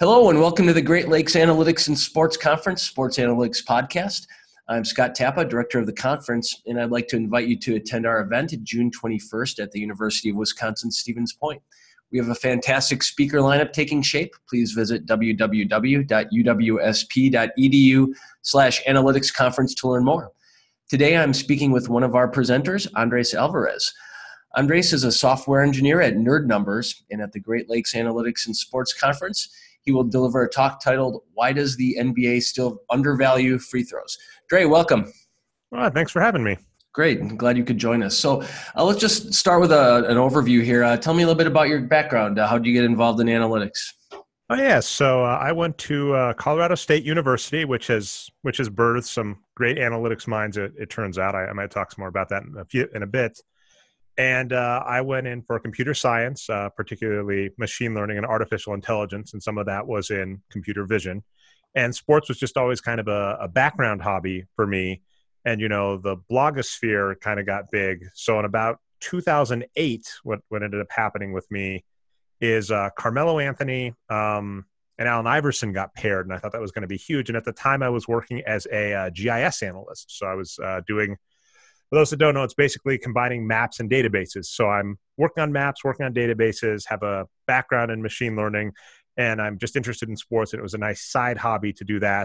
Hello and welcome to the Great Lakes Analytics and Sports Conference, Sports Analytics Podcast. I'm Scott Tappa, Director of the conference, and I'd like to invite you to attend our event June 21st at the University of Wisconsin-Stevens Point. We have a fantastic speaker lineup taking shape. Please visit www.uwsp.edu/analytics conference to learn more. Today I'm speaking with one of our presenters, Andres Alvarez. Andres is a software engineer at Nerd Numbers, and at the Great Lakes Analytics and Sports Conference, he will deliver a talk titled, Why Does the NBA Still Undervalue Free Throws? Dre, welcome. Well, thanks for having me. Great. I'm glad you could join us. So let's just start with an overview here. Tell me a little bit about your background. How did you get involved in analytics? Oh, yeah. So I went to Colorado State University, which has birthed some great analytics minds, it turns out. I might talk some more about that in a bit. And I went in for computer science, particularly machine learning and artificial intelligence, and some of that was in computer vision. And sports was just always kind of a background hobby for me. And, the blogosphere kind of got big. So in about 2008, what ended up happening with me is Carmelo Anthony and Allen Iverson got paired, and I thought that was going to be huge. And at the time, I was working as a GIS analyst. So I was doing... For those that don't know, it's basically combining maps and databases. So I'm working on maps, working on databases, have a background in machine learning, and I'm just interested in sports. And it was a nice side hobby to do that.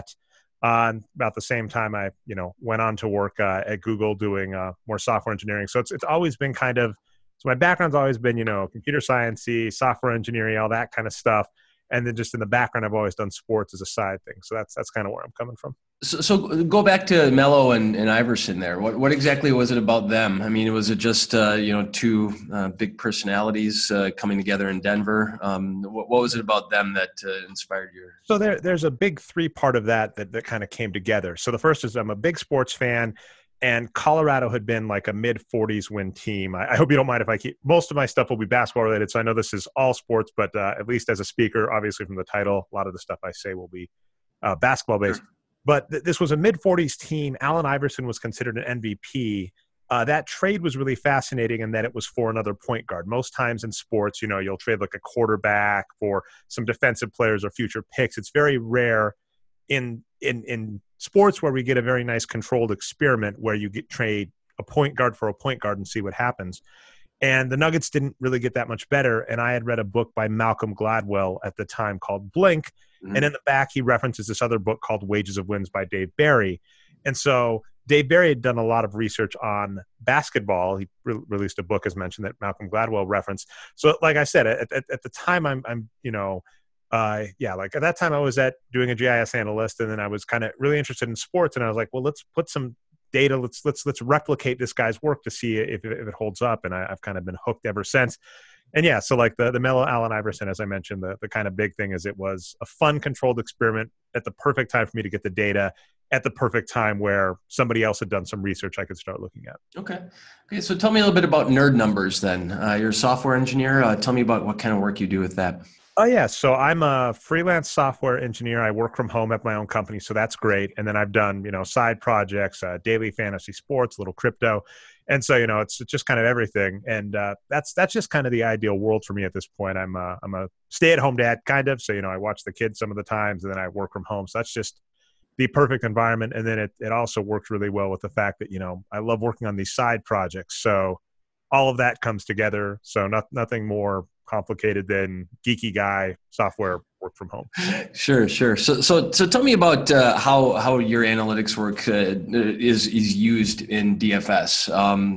About the same time, I went on to work at Google doing more software engineering. So it's always been so my background's always been computer science-y, software engineering, all that kind of stuff. And then just in the background, I've always done sports as a side thing. So that's kind of where I'm coming from. So go back to Melo and Iverson there. What exactly was it about them? I mean, was it just, two big personalities coming together in Denver? What was it about them that inspired you? So there's a big three-part of that kind of came together. So the first is I'm a big sports fan, and Colorado had been like a mid-40s win team. I hope you don't mind if I keep – most of my stuff will be basketball related, so I know this is all sports, but at least as a speaker, obviously from the title, a lot of the stuff I say will be basketball-based. Sure. But this was a mid-40s team. Allen Iverson was considered an MVP. That trade was really fascinating in that it was for another point guard. Most times in sports, you'll trade like a quarterback for some defensive players or future picks. It's very rare in sports where we get a very nice controlled experiment where you trade a point guard for a point guard and see what happens. And the Nuggets didn't really get that much better. And I had read a book by Malcolm Gladwell at the time called Blink. Mm-hmm. And in the back, he references this other book called Wages of Wins by Dave Barry. And so Dave Barry had done a lot of research on basketball. He released a book, as mentioned, that Malcolm Gladwell referenced. So like I said, at the time, at that time I was doing a GIS analyst, and then I was kind of really interested in sports. And I was like, well, let's put some data. Let's replicate this guy's work to see if it holds up. And I've kind of been hooked ever since. And yeah, so like the Melo Allen Iverson, as I mentioned, the kind of big thing is it was a fun controlled experiment at the perfect time for me to get the data at the perfect time where somebody else had done some research I could start looking at. Okay. So tell me a little bit about Nerd Numbers then. You're a software engineer. Tell me about what kind of work you do with that. Oh, yeah. So I'm a freelance software engineer. I work from home at my own company, so that's great. And then I've done, side projects, daily fantasy sports, little crypto. And so, it's just kind of everything. And that's just kind of the ideal world for me at this point. I'm a stay-at-home dad, kind of. So, I watch the kids some of the times, and then I work from home. So that's just the perfect environment. And then it also works really well with the fact that, I love working on these side projects. So all of that comes together. So nothing more complicated than geeky guy software work from home. Sure. So tell me about how your analytics work is used in DFS.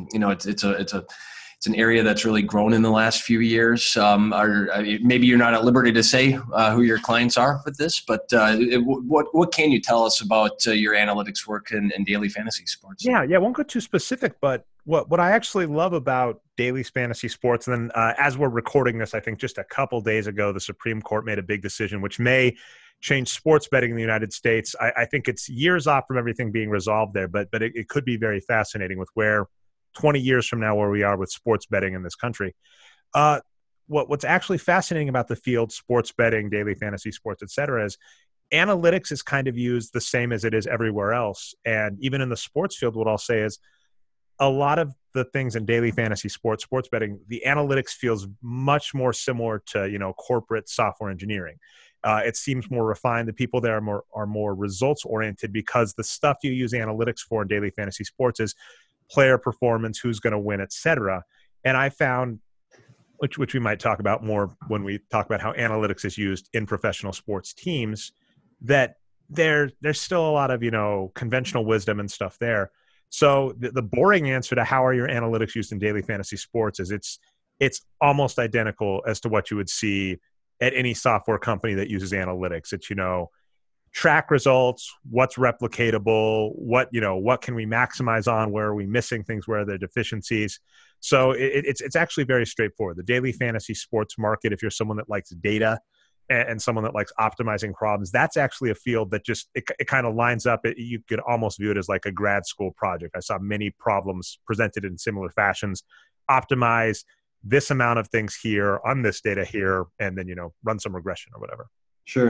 It's an area that's really grown in the last few years. Maybe you're not at liberty to say who your clients are with this, but what can you tell us about your analytics work in daily fantasy sports? Yeah, I won't go too specific, but what I actually love about daily fantasy sports, and then as we're recording this, I think just a couple days ago, the Supreme Court made a big decision, which may change sports betting in the United States. I think it's years off from everything being resolved there, but it could be very fascinating with where 20 years from now where we are with sports betting in this country. What's actually fascinating about the field, sports betting, daily fantasy sports, et cetera, is analytics is kind of used the same as it is everywhere else. And even in the sports field, what I'll say is a lot of the things in daily fantasy sports betting, the analytics feels much more similar to, corporate software engineering. It seems more refined. The people there are more results oriented, because the stuff you use analytics for in daily fantasy sports is player performance, who's going to win, etc. And I found, which we might talk about more when we talk about how analytics is used in professional sports teams, that there's still a lot of, conventional wisdom and stuff there. So the boring answer to how are your analytics used in daily fantasy sports is it's almost identical as to what you would see at any software company that uses analytics. It's, track results, what's replicatable, what can we maximize on, where are we missing things, where are there deficiencies. So it's actually very straightforward. The daily fantasy sports market, if you're someone that likes data and someone that likes optimizing problems, that's actually a field that just, it kind of lines up. You could almost view it as like a grad school project. I saw many problems presented in similar fashions. Optimize this amount of things here on this data here, and then, run some regression or whatever. Sure.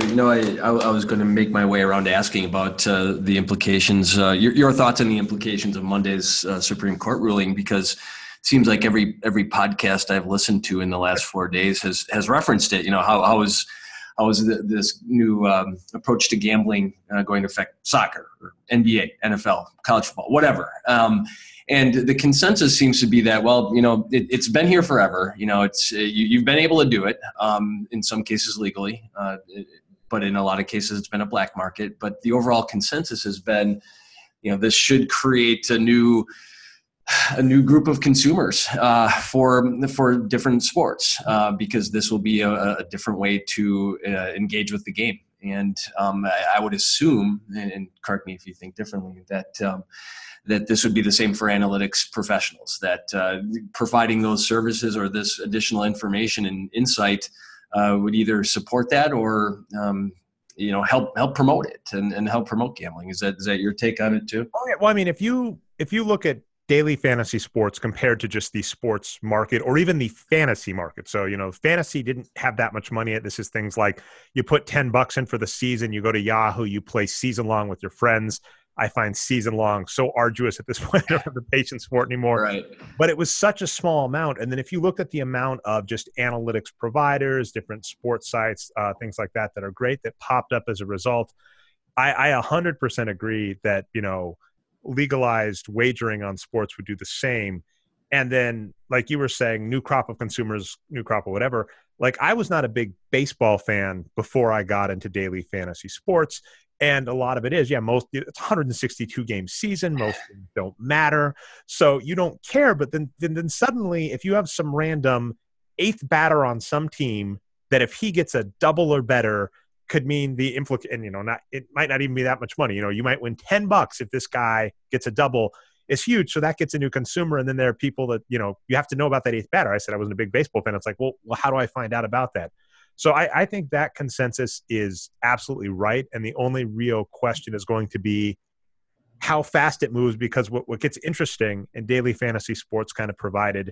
I was going to make my way around to asking about the implications, your thoughts on the implications of Monday's Supreme Court ruling, because it seems like every podcast I've listened to in the last 4 days has referenced it. How is this new approach to gambling going to affect soccer, or NBA, NFL, college football, whatever? And the consensus seems to be that, well, it's been here forever. You've been able to do it, in some cases legally, but in a lot of cases it's been a black market. But the overall consensus has been, this should create a new group of consumers for different sports, because this will be a different way to engage with the game. And I would assume, and correct me if you think differently, that this would be the same for analytics professionals, that providing those services or this additional information and insight would either support that or help promote it and help promote gambling. Is that your take on it too? Oh, yeah. Well, I mean, if you look at daily fantasy sports compared to just the sports market or even the fantasy market. So, fantasy didn't have that much money. This is things like you put $10 in for the season, you go to Yahoo, you play season long with your friends. I find season long so arduous at this point. I don't have the patience for it anymore. Right. But it was such a small amount. And then if you looked at the amount of just analytics providers, different sports sites, things like that are great that popped up as a result, I 100% agree that, legalized wagering on sports would do the same. And then, like you were saying, new crop of consumers, new crop of whatever. Like, I was not a big baseball fan before I got into daily fantasy sports. And a lot of it is, it's 162 game season. Most things don't matter. So you don't care. But then suddenly, if you have some random eighth batter on some team that if he gets a double or better, could mean the and it might not even be that much money. You might win $10 if this guy gets a double. It's huge. So that gets a new consumer. And then there are people that, you have to know about that eighth batter. I said I wasn't a big baseball fan. It's like, well, how do I find out about that? So I think that consensus is absolutely right. And the only real question is going to be how fast it moves, because what gets interesting, and daily fantasy sports kind of provided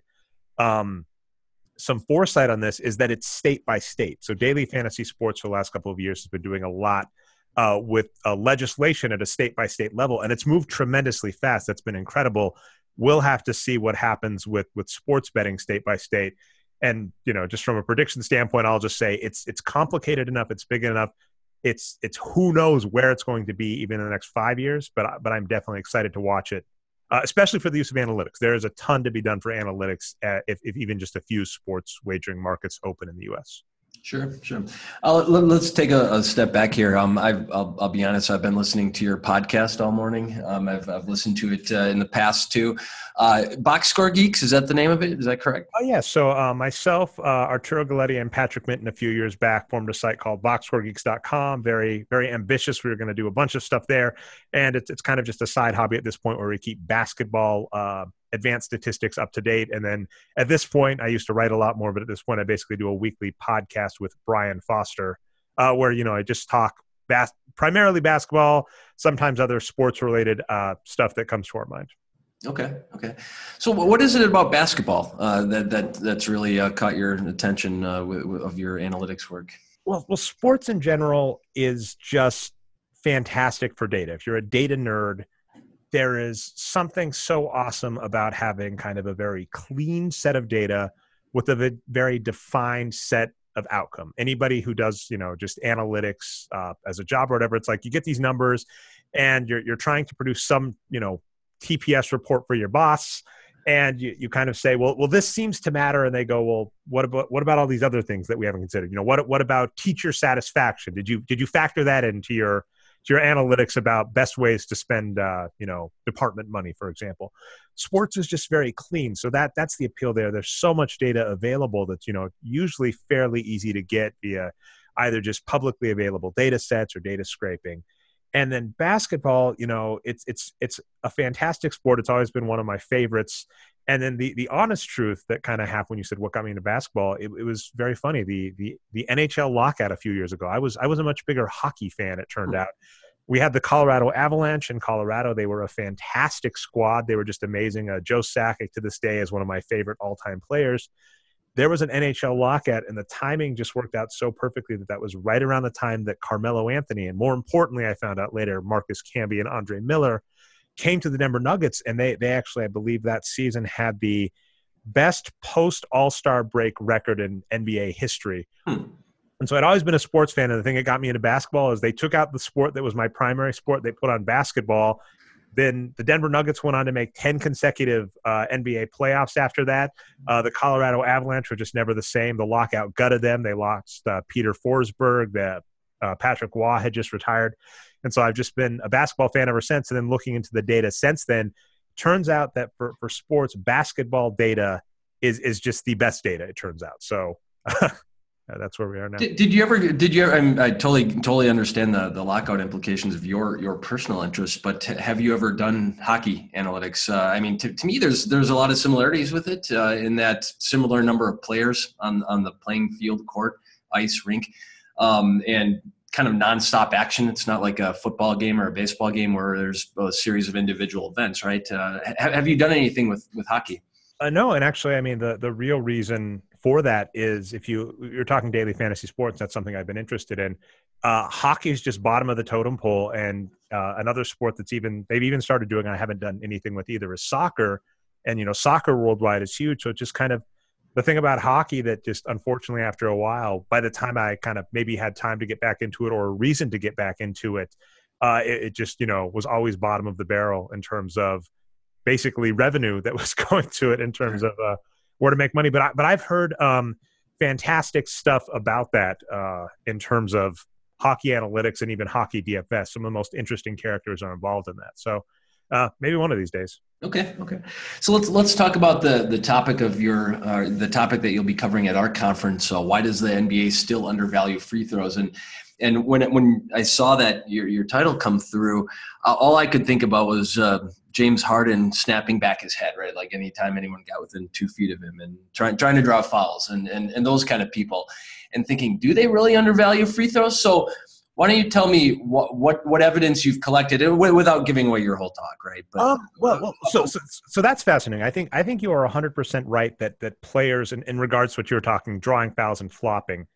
some foresight on this, is that it's state by state. So daily fantasy sports for the last couple of years has been doing a lot with legislation at a state by state level, and it's moved tremendously fast. That's been incredible. We'll have to see what happens with sports betting state by state. And, just from a prediction standpoint, I'll just say it's complicated enough. It's big enough. It's who knows where it's going to be even in the next 5 years, but I'm definitely excited to watch it. Especially for the use of analytics. There is a ton to be done for analytics if even just a few sports wagering markets open in the U.S. Sure. Let's take a step back here. I'll be honest. I've been listening to your podcast all morning. I've listened to it in the past too. Box Score Geeks, is that the name of it? Is that correct? Oh yeah. So myself, Arturo Galletti, and Patrick Minton a few years back formed a site called BoxScoreGeeks.com. Very, very ambitious. We were going to do a bunch of stuff there, and it's kind of just a side hobby at this point where we keep basketball advanced statistics up to date. And then at this point, I used to write a lot more, but at this point I basically do a weekly podcast with Brian Foster, where, I just talk primarily basketball, sometimes other sports related stuff that comes to our mind. Okay. So what is it about basketball that's really caught your attention of your analytics work? Well, sports in general is just fantastic for data. If you're a data nerd, there is something so awesome about having kind of a very clean set of data with a very defined set of outcome. Anybody who does, just analytics as a job or whatever, it's like you get these numbers and you're trying to produce some, TPS report for your boss. And you kind of say, well, this seems to matter. And they go, well, what about all these other things that we haven't considered? What about teacher satisfaction? Did you factor that into your analytics about best ways to spend, department money, for example? Sports is just very clean. So that's the appeal there. There's so much data available that's, usually fairly easy to get via either just publicly available data sets or data scraping. And then basketball, it's a fantastic sport. It's always been one of my favorites. And then the honest truth that kind of happened when you said what got me into basketball, it was very funny. The NHL lockout a few years ago, I was a much bigger hockey fan, it turned out. We had the Colorado Avalanche in Colorado. They were a fantastic squad. They were just amazing. Joe Sakic to this day is one of my favorite all-time players. There was an NHL lockout, and the timing just worked out so perfectly that was right around the time that Carmelo Anthony, and more importantly, I found out later, Marcus Camby and Andre Miller came to the Denver Nuggets, and they actually, I believe that season had the best post-All-Star break record in NBA history. And so I'd always been a sports fan, and the thing that got me into basketball is they took out the sport that was my primary sport. They put on basketball. Then the Denver Nuggets went on to make 10 consecutive NBA playoffs after that. The Colorado Avalanche were just never the same. The lockout gutted them. They lost Peter Forsberg. Patrick Waugh had just retired. And so I've just been a basketball fan ever since. And then looking into the data since then, turns out that for sports, basketball data is just the best data, it turns out. So that's where we are now. Did you ever, I totally understand the lockout implications of your personal interests, but have you ever done hockey analytics? To me, there's a lot of similarities with it in that similar number of players on the playing field, court, ice, rink, and kind of nonstop action. It's not like a football game or a baseball game where there's a series of individual events, right? Have you done anything with hockey? No, and actually, the real reason for that is if you're talking daily fantasy sports, that's something I've been interested in. Hockey is just bottom of the totem pole, and another sport they've even started doing, I haven't done anything with either, is soccer. And soccer worldwide is huge, so it's just kind of the thing about hockey that just unfortunately after a while, by the time I kind of maybe had time to get back into it or a reason to get back into it, it just was always bottom of the barrel in terms of basically revenue that was going to it in terms of where to make money. But I've heard fantastic stuff about that in terms of hockey analytics and even hockey DFS. Some of the most interesting characters are involved in that. So maybe one of these days. Okay. So let's talk about the topic of the topic that you'll be covering at our conference. So why does the NBA still undervalue free throws? And when I saw that your title come through, all I could think about was James Harden snapping back his head, right? Like anytime anyone got within 2 feet of him and trying to draw fouls and those kind of people, and thinking, do they really undervalue free throws? So why don't you tell me what evidence you've collected without giving away your whole talk, right? But, so that's fascinating. I think you are 100% right that players, in regards to what you were talking, drawing fouls and flopping,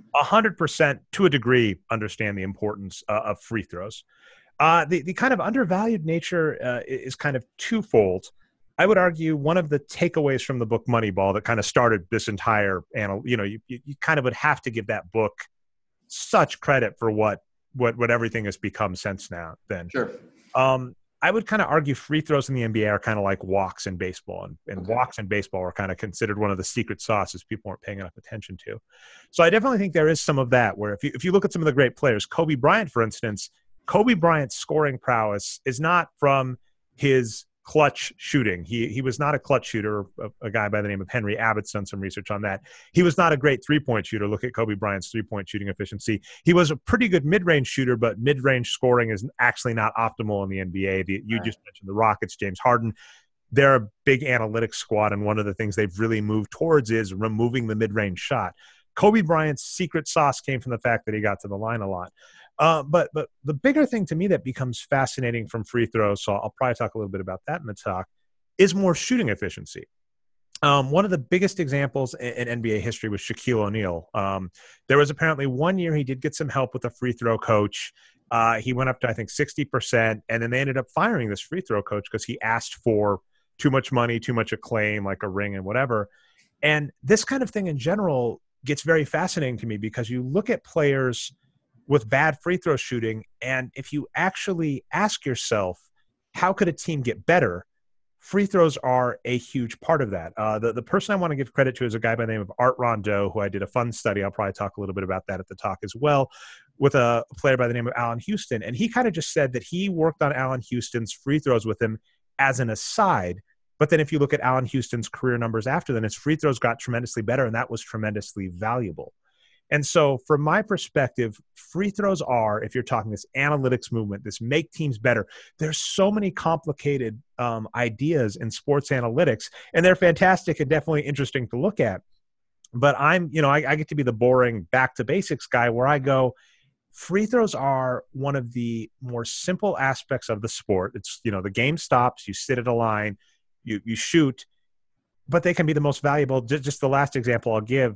100% to a degree understand the importance of free throws. The kind of undervalued nature is kind of twofold. I would argue one of the takeaways from the book Moneyball that kind of started this entire, you kind of would have to give that book such credit for what everything has become since now then. Sure. I would kind of argue free throws in the NBA are kind of like walks in baseball, and walks in baseball are kind of considered one of the secret sauces people aren't paying enough attention to. So I definitely think there is some of that where if you look at some of the great players, Kobe Bryant, for instance, Kobe Bryant's scoring prowess is not from his clutch shooting. He was not a clutch shooter. A guy by the name of Henry Abbott's done some research on that. He was not a great three-point shooter. Look at Kobe Bryant's three-point shooting efficiency. He was a pretty good mid-range shooter, but mid-range scoring is actually not optimal in the NBA. You just mentioned the Rockets, James Harden. They're a big analytics squad, and one of the things they've really moved towards is removing the mid-range shot. Kobe Bryant's secret sauce came from the fact that he got to the line a lot. But the bigger thing to me that becomes fascinating from free throws, so I'll probably talk a little bit about that in the talk, is more shooting efficiency. One of the biggest examples in NBA history was Shaquille O'Neal. There was apparently 1 year he did get some help with a free throw coach. He went up to, I think, 60%, and then they ended up firing this free throw coach because he asked for too much money, too much acclaim, like a ring and whatever. And this kind of thing in general, gets very fascinating to me because you look at players with bad free throw shooting, and if you actually ask yourself, how could a team get better? Free throws are a huge part of that. The person I want to give credit to is a guy by the name of Art Rondeau, who I did a fun study. I'll probably talk a little bit about that at the talk as well, with a player by the name of Allan Houston. And he kind of just said that he worked on Allan Houston's free throws with him as an aside. But then if you look at Allan Houston's career numbers after then, his free throws got tremendously better, and that was tremendously valuable. And so from my perspective, free throws are, if you're talking this analytics movement, this make teams better, there's so many complicated ideas in sports analytics, and they're fantastic and definitely interesting to look at. But I get to be the boring back to basics guy where I go, free throws are one of the more simple aspects of the sport. It's, the game stops, you sit at a line, you shoot, but they can be the most valuable. Just the last example I'll give,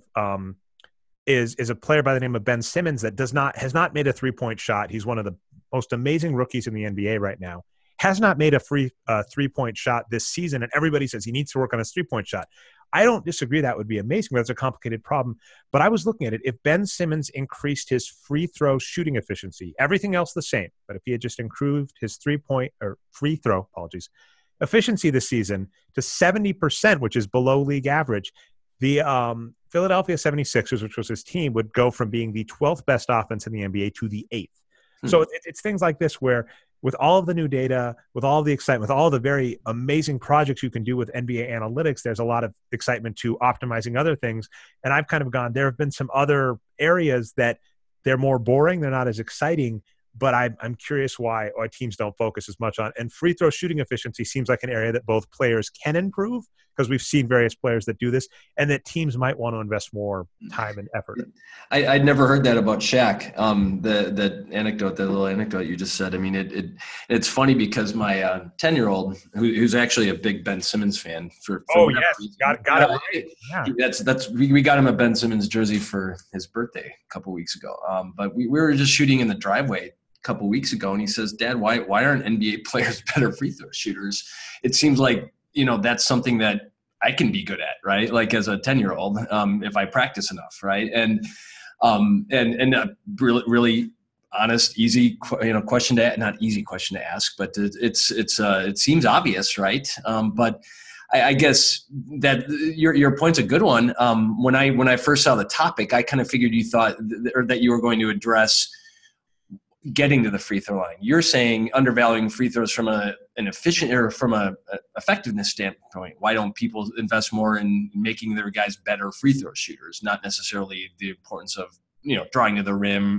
is a player by the name of Ben Simmons that has not made a 3-point shot. He's one of the most amazing rookies in the NBA right now. Has not made a 3-point shot this season, and everybody says he needs to work on his 3-point shot. I don't disagree that would be amazing, but it's a complicated problem. But I was looking at it. If Ben Simmons increased his free throw shooting efficiency, everything else the same, but if he had just improved his free throw efficiency this season to 70%, which is below league average, the Philadelphia 76ers, which was his team, would go from being the 12th best offense in the NBA to the 8th. So it's things like this where with all of the new data, with all the excitement, with all the very amazing projects you can do with NBA analytics, there's a lot of excitement to optimizing other things. And I've kind of gone, there have been some other areas that they're more boring, they're not as exciting, but I'm curious why teams don't focus as much on. And free throw shooting efficiency seems like an area that both players can improve, because we've seen various players that do this, and that teams might want to invest more time and effort in. I'd never heard that about Shaq. The little anecdote you just said. I mean, it's funny because my 10-year-old, who's actually a big Ben Simmons fan, reason, got it right. Yeah. We got him a Ben Simmons jersey for his birthday a couple weeks ago. But we were just shooting in the driveway a couple weeks ago, and he says, "Dad, why aren't NBA players better free throw shooters? It seems like that's something that I can be good at, right? Like as a 10-year-old, if I practice enough, right? And really, really honest, easy, question not easy question to ask, but it seems obvious, right? But I guess that your point's a good one. When I first saw the topic, I kind of figured you thought that you were going to address getting to the free throw line. You're saying undervaluing free throws from an efficient or from a effectiveness standpoint. Why don't people invest more in making their guys better free throw shooters? Not necessarily the importance of driving to the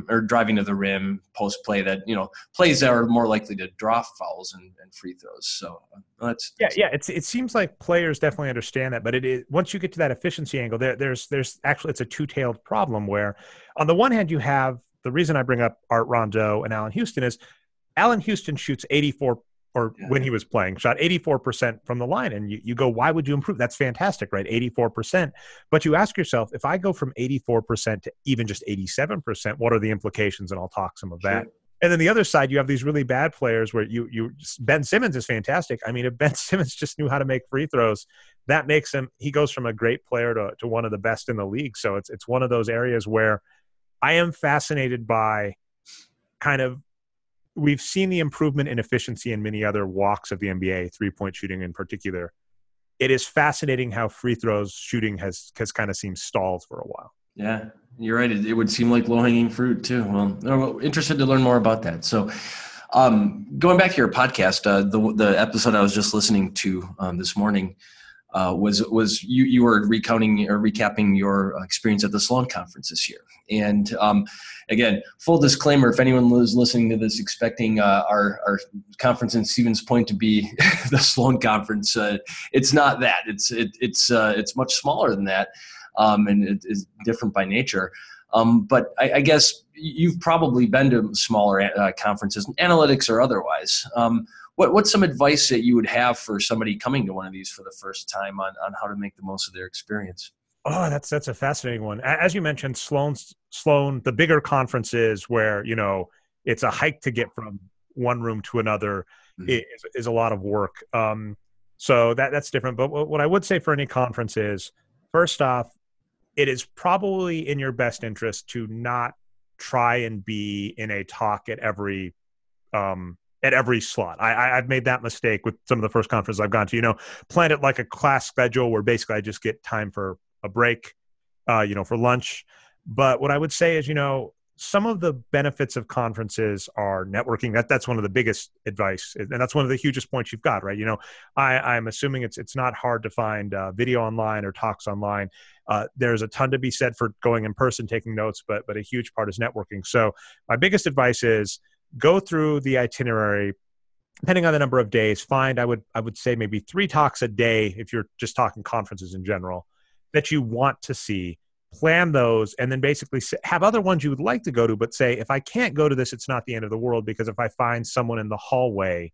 rim post play, that plays that are more likely to draw fouls and free throws. So that's it seems like players definitely understand that, but it is, once you get to that efficiency angle, there's actually, it's a two-tailed problem where on the one hand you have, the reason I bring up Art Rondeau and Allan Houston is Allan Houston shoots 84, when he was playing, shot 84% from the line. And you go, why would you improve? That's fantastic, right? 84%. But you ask yourself, if I go from 84% to even just 87%, what are the implications? And I'll talk some of that. Sure. And then the other side, you have these really bad players where Ben Simmons is fantastic. I mean, if Ben Simmons just knew how to make free throws, that makes him, he goes from a great player to one of the best in the league. So it's one of those areas where I am fascinated by kind of, we've seen the improvement in efficiency in many other walks of the NBA, 3-point shooting in particular. It is fascinating how free throws shooting has kind of seemed stalled for a while. Yeah, you're right. It would seem like low-hanging fruit too. Well, interested to learn more about that. So going back to your podcast, the episode I was just listening to this morning, was you were recounting or recapping your experience at the Sloan Conference this year. And again, full disclaimer, if anyone was listening to this expecting our conference in Stevens Point to be the Sloan Conference, it's not that. It's much smaller than that, and it is different by nature. But I guess you've probably been to smaller conferences, analytics or otherwise. What's some advice that you would have for somebody coming to one of these for the first time on how to make the most of their experience? Oh, that's a fascinating one. As you mentioned, Sloan, the bigger conferences where, it's a hike to get from one room to another is a lot of work. So that's different. But what I would say for any conference is, first off, it is probably in your best interest to not try and be in a talk at every slot. I've made that mistake with some of the first conferences I've gone to. Plan it like a class schedule where basically I just get time for a break, for lunch. But what I would say is, some of the benefits of conferences are networking. That's one of the biggest advice, and that's one of the hugest points you've got, right? I'm assuming it's not hard to find video online or talks online. There's a ton to be said for going in person, taking notes, but a huge part is networking. So my biggest advice is go through the itinerary. Depending on the number of days, I would say maybe 3 talks a day if you're just talking conferences in general that you want to see. Plan those, and then basically have other ones you would like to go to, but say, if I can't go to this, it's not the end of the world, because if I find someone in the hallway,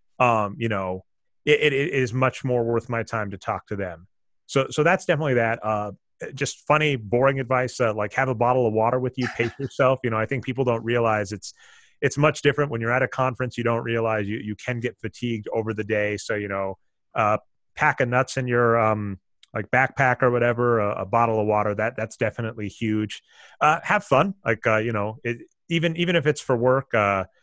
it is much more worth my time to talk to them. So that's definitely that. Just funny, boring advice, like have a bottle of water with you, pace yourself. I think people don't realize it's much different when you're at a conference. You don't realize you can get fatigued over the day. So, pack of nuts in your, like backpack or whatever, a bottle of water, that's definitely huge. Have fun. Like, even if it's for work,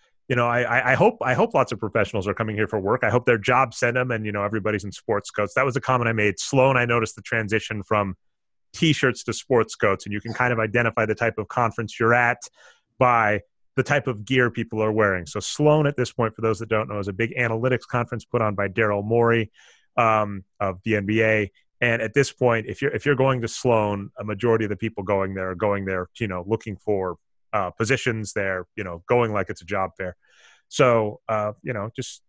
I hope lots of professionals are coming here for work. I hope their job sent them, and, everybody's in sports coats. That was a comment I made. Sloan, I noticed the transition from t-shirts to sports coats, and you can kind of identify the type of conference you're at by the type of gear people are wearing. So Sloan, at this point, for those that don't know, is a big analytics conference put on by Daryl Morey of the NBA. And at this point, if you're going to Sloan, a majority of the people going there are going there, looking for positions there, going like it's a job fair. So, just,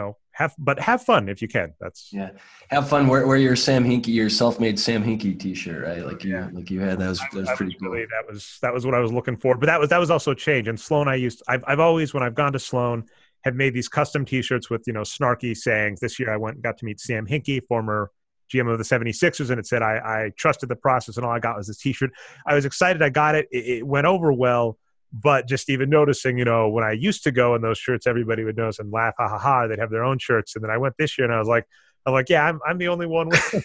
have fun if you can. Have fun. Wear your Sam Hinkie, your self-made Sam Hinkie t-shirt, right? Like you had, that was pretty cool. Really, that was what I was looking for. But that was also a change. And Sloan, I've always, when I've gone to Sloan, have made these custom t-shirts with, snarky sayings. This year I went and got to meet Sam Hinkie, former GM of the 76ers, and it said, I trusted the process, and all I got was this t-shirt. I was excited I got it. It went over well, but just even noticing, when I used to go in those shirts, everybody would notice and laugh, ha, ha, ha, they'd have their own shirts. And then I went this year, and I was like, yeah, I'm the only one with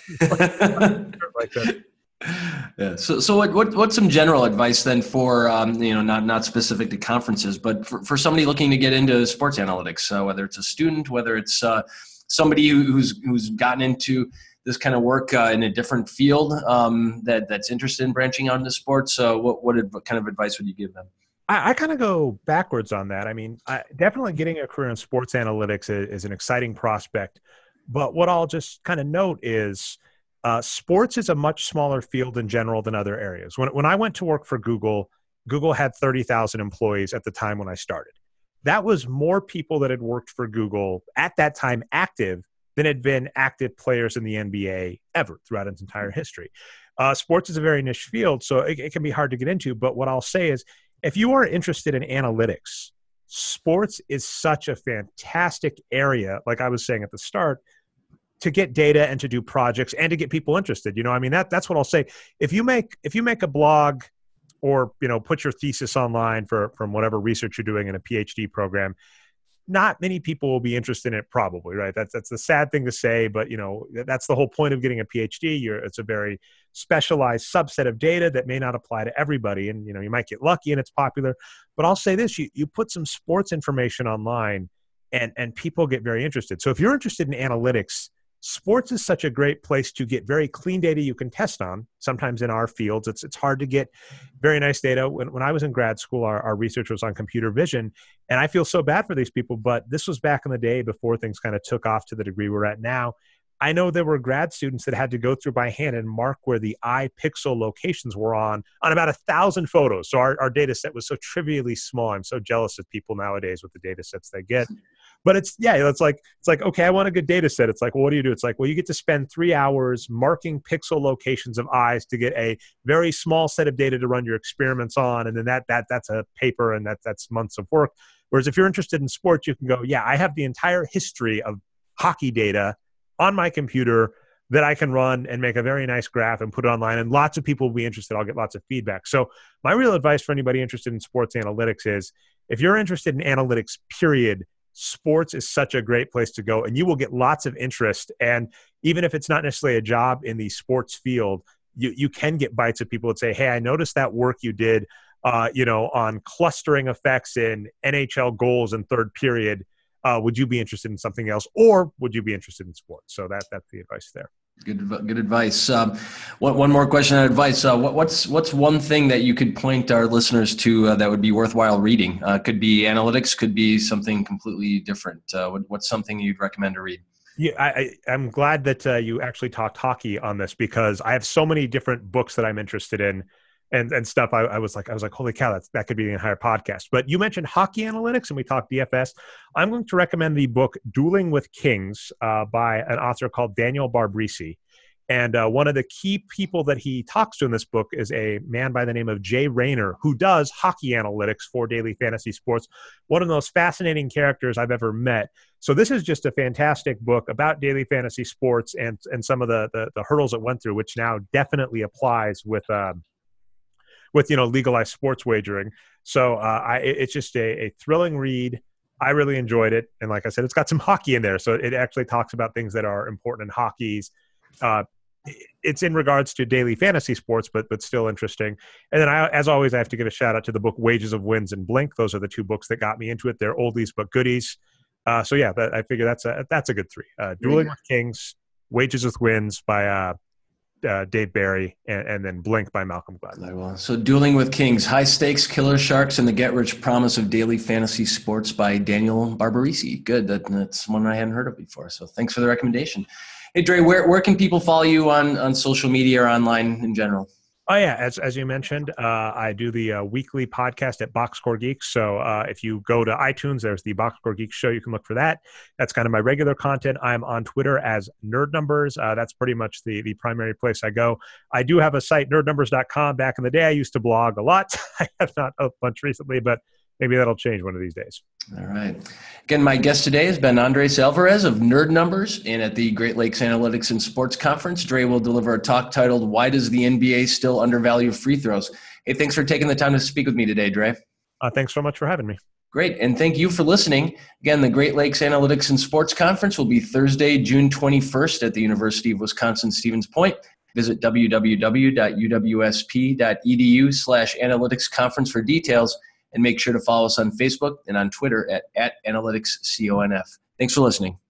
like that. Yeah. So what's some general advice then for, not specific to conferences, but for somebody looking to get into sports analytics? So whether it's a student, whether it's somebody who's gotten into this kind of work in a different field that's interested in branching out into sports. So what kind of advice would you give them? I kind of go backwards on that. I mean, definitely getting a career in sports analytics is an exciting prospect. But what I'll just kind of note is sports is a much smaller field in general than other areas. When I went to work for Google had 30,000 employees at the time when I started. That was more people that had worked for Google at that time active than had been active players in the NBA ever throughout its entire history. Sports is a very niche field, so it can be hard to get into. But what I'll say is, if you are interested in analytics, sports is such a fantastic area, like I was saying at the start, to get data and to do projects and to get people interested. That's what I'll say. If you make a blog or, put your thesis online from whatever research you're doing in a PhD program, not many people will be interested in it probably, right? That's the sad thing to say, but that's the whole point of getting a PhD. It's a very specialized subset of data that may not apply to everybody. And, you might get lucky and it's popular, but I'll say this, you put some sports information online and people get very interested. So if you're interested in analytics, sports is such a great place to get very clean data you can test on. Sometimes in our fields, it's hard to get very nice data. When I was in grad school, our research was on computer vision, and I feel so bad for these people, but this was back in the day before things kind of took off to the degree we're at now. I know there were grad students that had to go through by hand and mark where the eye pixel locations were on about 1,000 photos. So our data set was so trivially small. I'm so jealous of people nowadays with the data sets they get. But it's like, okay, I want a good data set. It's like, well, what do you do? It's like, well, you get to spend 3 hours marking pixel locations of eyes to get a very small set of data to run your experiments on. And then that's a paper, and that's months of work. Whereas if you're interested in sports, you can go, yeah, I have the entire history of hockey data on my computer that I can run and make a very nice graph and put it online. And lots of people will be interested. I'll get lots of feedback. So my real advice for anybody interested in sports analytics is, if you're interested in analytics, period, sports is such a great place to go, and you will get lots of interest. And even if it's not necessarily a job in the sports field, you can get bites of people that say, hey, I noticed that work you did, on clustering effects in NHL goals in third period. Would you be interested in something else, or would you be interested in sports? So that's the advice there. Good advice. One more question on advice. What's one thing that you could point our listeners to that would be worthwhile reading? Could be analytics, could be something completely different. What's something you'd recommend to read? Yeah, I'm glad that you actually talked hockey on this, because I have so many different books that I'm interested in and stuff. I was like, holy cow, that could be an entire podcast. But you mentioned hockey analytics and we talked DFS. I'm going to recommend the book Dueling with Kings by an author called Daniel Barbrisi. And one of the key people that he talks to in this book is a man by the name of Jay Rayner, who does hockey analytics for Daily Fantasy Sports. One of the most fascinating characters I've ever met. So this is just a fantastic book about Daily Fantasy Sports and some of the hurdles it went through, which now definitely applies with legalized sports wagering. So it's just a thrilling read. I really enjoyed it. And like I said, it's got some hockey in there. So it actually talks about things that are important in hockey's. It's in regards to daily fantasy sports, but still interesting. And then as always, I have to give a shout out to the book Wages of Wins and Blink. Those are the two books that got me into it. They're oldies but goodies. So yeah, I figure that's a good three. Dueling with Kings, Wages with Wins by Dave Barry, and then Blink by Malcolm Gladwell. So Dueling with Kings, High Stakes, Killer Sharks, and the Get-Rich Promise of Daily Fantasy Sports by Daniel Barbarisi. Good. That's one I hadn't heard of before. So thanks for the recommendation. Hey, Dre, where can people follow you on social media or online in general? Oh, yeah. As you mentioned, I do the weekly podcast at Box Score Geeks. So if you go to iTunes, there's the Box Score Geeks show. You can look for that. That's kind of my regular content. I'm on Twitter as Nerd Numbers. That's pretty much the primary place I go. I do have a site, nerdnumbers.com. Back in the day, I used to blog a lot. I have not a bunch recently, but maybe that'll change one of these days. All right. Again, my guest today has been Andres Alvarez of Nerd Numbers, and at the Great Lakes Analytics and Sports Conference, Dre will deliver a talk titled, Why Does the NBA Still Undervalue Free Throws? Hey, thanks for taking the time to speak with me today, Dre. Thanks so much for having me. Great, and thank you for listening. Again, the Great Lakes Analytics and Sports Conference will be Thursday, June 21st at the University of Wisconsin-Stevens Point. Visit www.uwsp.edu/analyticsconference for details. And make sure to follow us on Facebook and on Twitter at @AnalyticsConf. Thanks for listening.